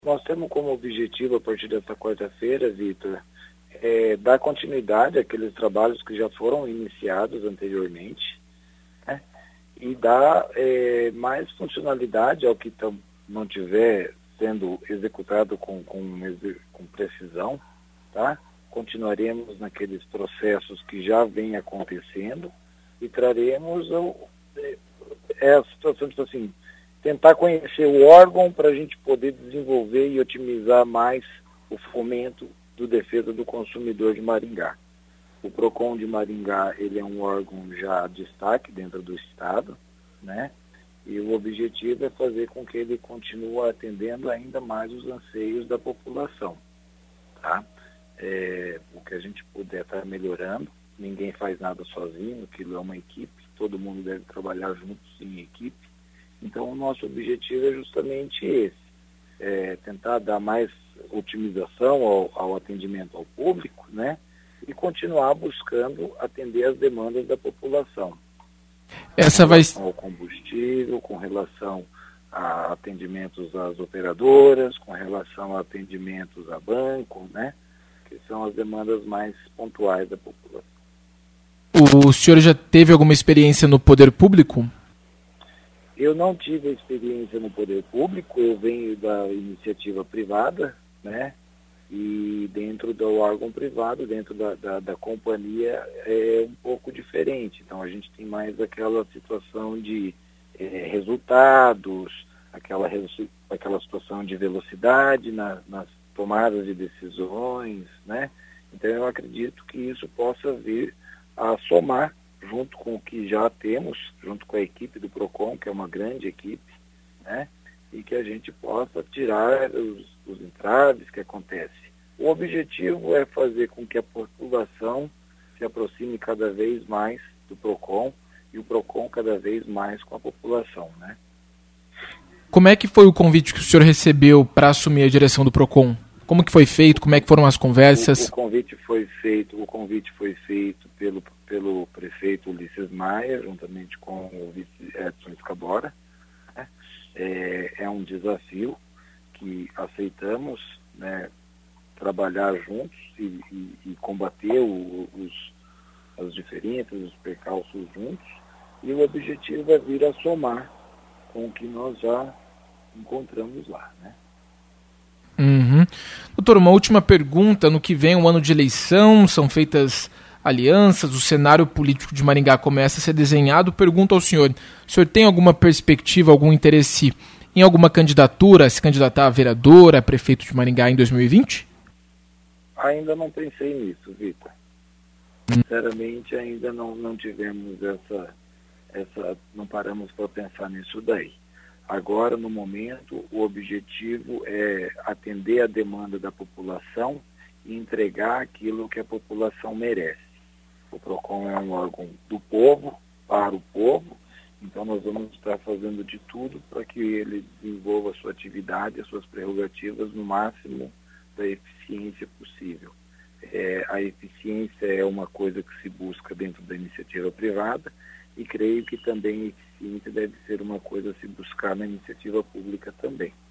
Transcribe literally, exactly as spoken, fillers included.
Nós temos como objetivo, a partir dessa quarta-feira, Vitor, é, dar continuidade àqueles trabalhos que já foram iniciados anteriormente, né? E dar é, mais funcionalidade ao que tam, não tiver sendo executado com, com, com precisão, tá? Continuaremos naqueles processos que já vêm acontecendo e traremos é, é a situação, tipo assim, tentar conhecer o órgão para a gente poder desenvolver e otimizar mais o fomento do defesa do consumidor de Maringá. O PROCON de Maringá, ele é um órgão já de destaque dentro do Estado, né? E o objetivo é fazer com que ele continue atendendo ainda mais os anseios da população, tá? É, o que a gente puder estar melhorando, ninguém faz nada sozinho, aquilo é uma equipe, todo mundo deve trabalhar juntos em equipe. Então, o nosso objetivo é justamente esse, é tentar dar mais otimização ao, ao atendimento ao público, né? E continuar buscando atender as demandas da população. Essa vai... Com relação ao combustível, com relação a atendimentos às operadoras, com relação a atendimentos a banco, né? Que são as demandas mais pontuais da população. O senhor já teve alguma experiência no poder público? Eu não tive experiência no poder público, eu venho da iniciativa privada, né? E dentro do órgão privado, dentro da, da, da companhia, é um pouco diferente. Então, a gente tem mais aquela situação de é, resultados, aquela, aquela situação de velocidade na, nas tomadas de decisões, né? Então, eu acredito que isso possa vir a somar, junto com o que já temos, junto com a equipe do PROCON, que é uma grande equipe, né? E que a gente possa tirar os, os entraves que acontecem. O objetivo é fazer com que a população se aproxime cada vez mais do PROCON e o PROCON cada vez mais com a população, né? Como é que foi o convite que o senhor recebeu para assumir a direção do PROCON? Como que foi feito? Como é que foram as conversas? O, o convite foi feito, o convite foi feito pelo, pelo prefeito Ulisses Maia, juntamente com o vice Edson Escabora. Né? É, é um desafio que aceitamos, né, trabalhar juntos e, e, e combater o, os, as diferenças, os percalços juntos, e o objetivo é vir a somar com o que nós já encontramos lá, né? Uhum. Doutor, uma última pergunta. No que vem o ano de eleição, são feitas alianças, o cenário político de Maringá começa a ser desenhado. Pergunto ao senhor, o senhor tem alguma perspectiva, algum interesse em alguma candidatura, se candidatar a vereador, a prefeito de Maringá em dois mil e vinte? Ainda não pensei nisso, Vitor. Sinceramente, ainda não, não tivemos essa, essa, não paramos para pensar nisso daí. Agora, no momento, o objetivo é atender a demanda da população e entregar aquilo que a população merece. O PROCON é um órgão do povo, para o povo, então nós vamos estar fazendo de tudo para que ele desenvolva a sua atividade, as suas prerrogativas no máximo da eficiência possível. É, a eficiência é uma coisa que se busca dentro da iniciativa privada e creio que também a eficiência deve ser uma coisa a se buscar na iniciativa pública também.